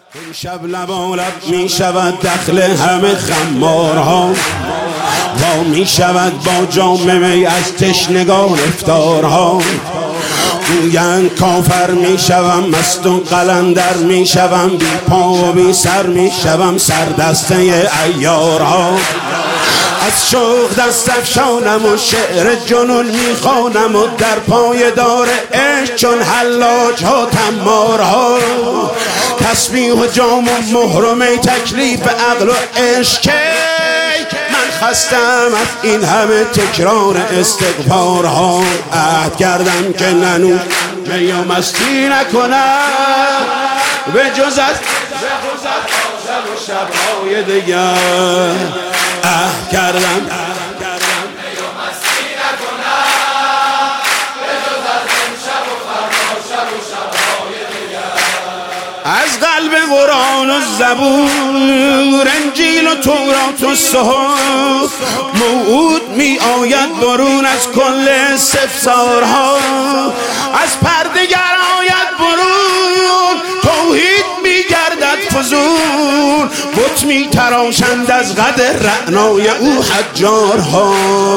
شب لبالب می شود دخل همه خمارها، وا می شود با جام می از تشنگان افطارها. گویند کافر می شوم مست و قلندر می شوم، بی پا و بی سر می شوم سردسته عیارها. از شوق دست افشانم و شعر جنون می خوانم و در پای دار عشق چون حلاج ها تمارها. تسبیح و جام و مهر و می تکلیف عقل و عشق، من خستم از این همه تکرار استغفارها. عهد کردم که ننوش می و مستی نکنم به جز از شب و شبهای دیگر. عهد کردم از قلب قرآن و زبور، انجیل و تورات و صحف، موعود می آید برون از کل استفسارها. از پرده گر آید برون توحید می گردد فزون، بت می تراشند از قد رعنای او حجارها.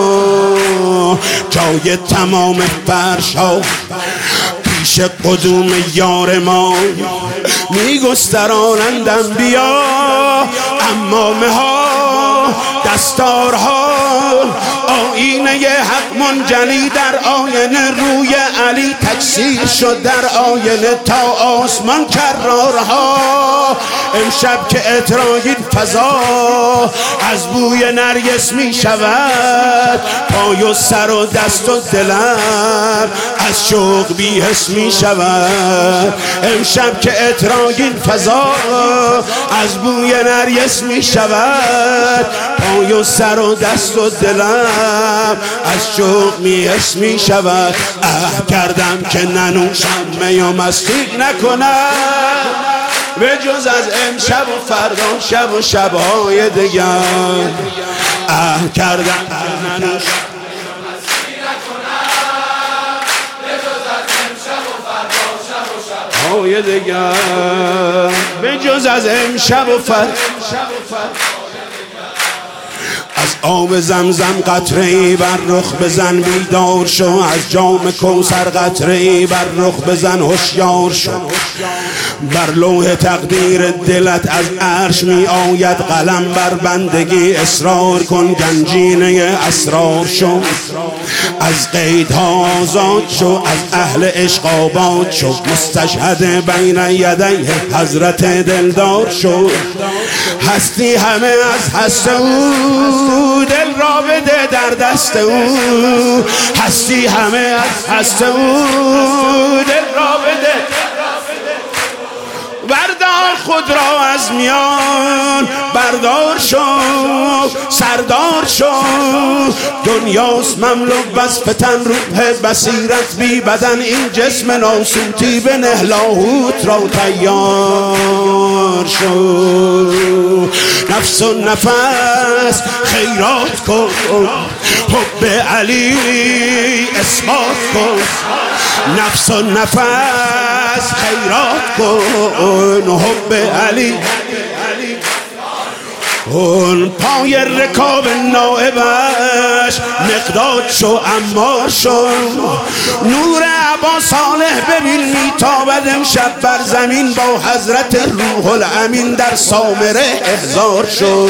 جای تمام فرشها پیش قدوم یار ما می گسترانندم بیا، امامه ها دستارها. آینه حق منجلی در آینه روی علی تکثیر شد، در آینه تا آسمان کرارها. امشب که اطراگین فضا از بوی نرگس می شود، پای و سر و دست و دلم از شوق بی حس می شود. امشب که اطراگین فضا از بوی نرگس می شود، پای و سر و دست و دلم از شوق می حس می شود. عهد کردم که ننوشم می و مستی نکنم به جز از امشب و فردا شب و شبهای دیگر. عهد کردم که ننوشم مستی نکنم به جز از امشب و فردا شب و شبهای دیگر. به جز از امشب و فردا از آب زمزم قطره‌ای بر رخ بزن بیدار شو، از جام کوثر قطره‌ای بر رخ بزن هوشیار شو. بر لوح تقدیر دلت از عرش می آید قلم، بر بندگی اصرار کن گنجینه اسرار شو. از قیدها آزاد شو، از اهل عشق آباد شو، مستشهد بین یدیه حضرت دلدار شو. هستی همه از هست او، دل را بده در دست او. هستی همه از هست او، دل را بده. بردار خود را از میان، بردار شو سردار شو. دنیاست مملو بس فتن روح بصیرت بی بدن، این جسم ناسوتی به لاهوت را تیار شو. نفس و نفس خیرات کن، حب علی اثبات کن. نفس و نفس خیرات کن، حب علی اون پای رکاب نائبش مقداد شو عمار شو. نور ابا صالح ببین میتابد امشب بر زمین، با حضرت روح الامین در سامره احضار شو.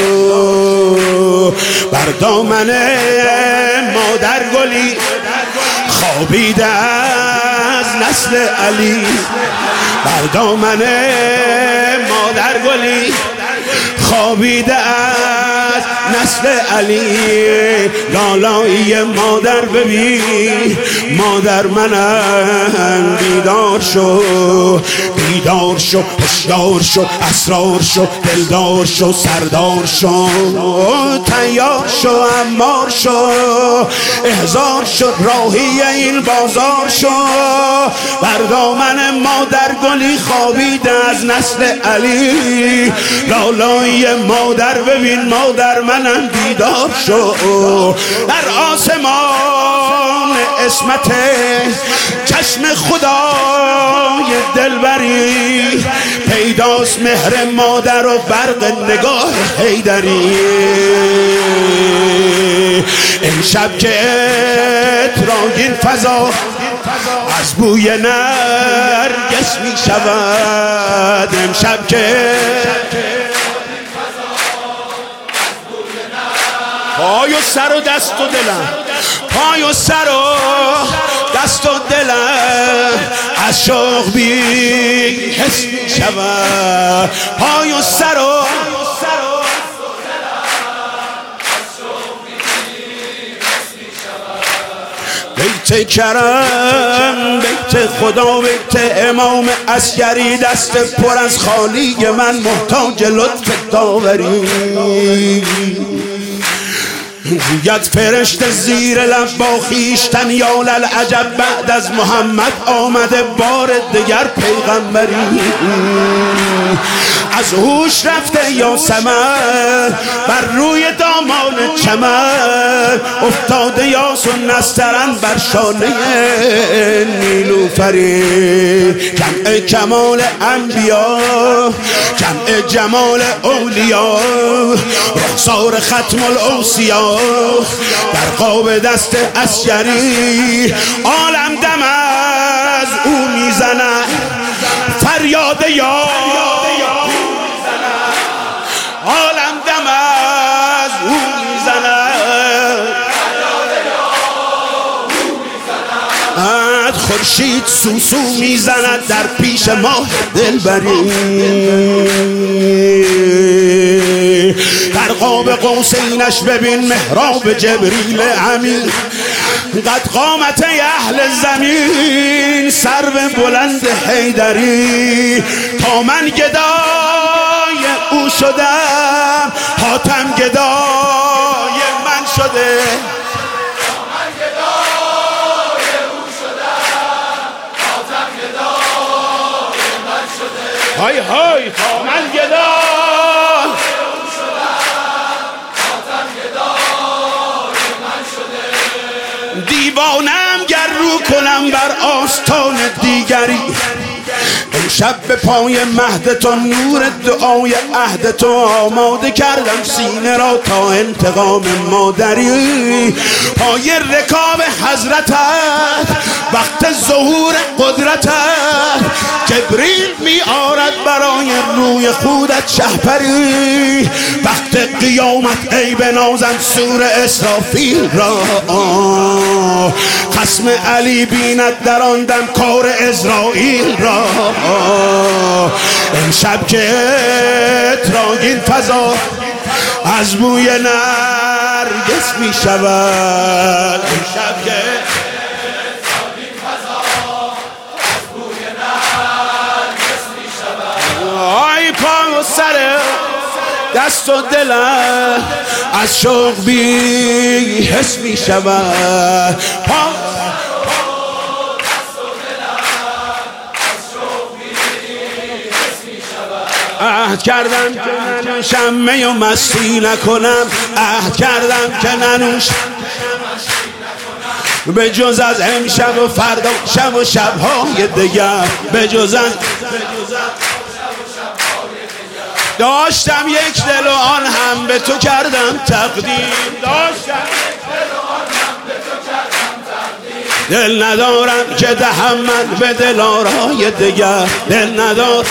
بر دامن مادر گلی خوابیده از نسل علی، بر دامن مادر گلی خوابیده از نسل علی. لالایی مادر ببین، مادر منم بیدار شو. بیدار شو هوشیار شو، اسرار شو دلدار شو، سردار شو. تیار شو عمار شو، احضار شد راهی این بازار شو. بر دامن مادر گلی خوابیده از نسل علی. لالایی مادر ببین، مادر منم دلم بیدار شد. در آسمان اسمت چشم خدای دلبری پیداست مهر مادر و برق نگاه حیدری. امشب که اتراگین فضا از بوی نرگس می شود. امشب که پای و سر و دست و دلم، پای و سر و دست و دلم از شوق بی حس می شود. پای و سر و بیت کرم، بیت خدا، بیت امام عسکری، دست پر از خالی من محتاج لطف داوری. گوید فرشته زیر لب با خویشتن یا للعجب بعد از محمد آمده بار دیگر پیغمبری. از هوش رفته یا سمر بر روی دامان چمن افتاده یا سنسترن بر شانه نیلوفری. جمع کمال انبیا، جمع جمال اولیا، رخسار ختم الاوصیا در قاب دست عسکری. عالم دم از او میزند فریاد یا، عالم دم از او میزند. خورشید سوسو میزند در پیش ماه دلبری. در قاب قوسینش ببین محراب جبریل امین. قد قامت اهل زمین سرو بلند حیدری. تا من گدای او شدم حاتم گدای من شده. های های تا من گدای دیوانم گر رو کنم بر آستان دیگری. امشب به پای مهد تو نور دعای عهد تو آماده کردم سینه را تا انتقام مادری. پای رکاب حضرتت وقت ظهور قدرتت جبریل می آرد برای روی خودت شهپری. وقت قیامت ای بنازم سور اسرافیل را. خصم علی بیند در آن دم کار اسرائیل را. امشب که اتراگین فضا از بوی نرگس می شود. امشب که اتراگین فضا از بوی نرگس می شود. آی پا و سر دست و دلم از شوق بی حس می شود. عهد کردم که ننوشم می و مستی نکنم. عهد کردم که ننوشم به جز از امشب و فردا شب و شبهای دیگر. به جز از داشتم یک دل و آن هم به تو کردم تقدیم. داشتم یک دل و آن هم به تو کردم تقدیم. دل ندارم که دهم من به دلارای دیگر. دل ندارم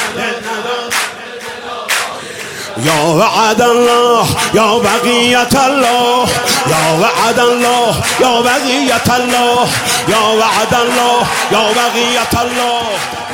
یا وعد الله یا بقیت الله، یا وعد الله یا بقیت الله، یا وعد الله یا بقیت الله.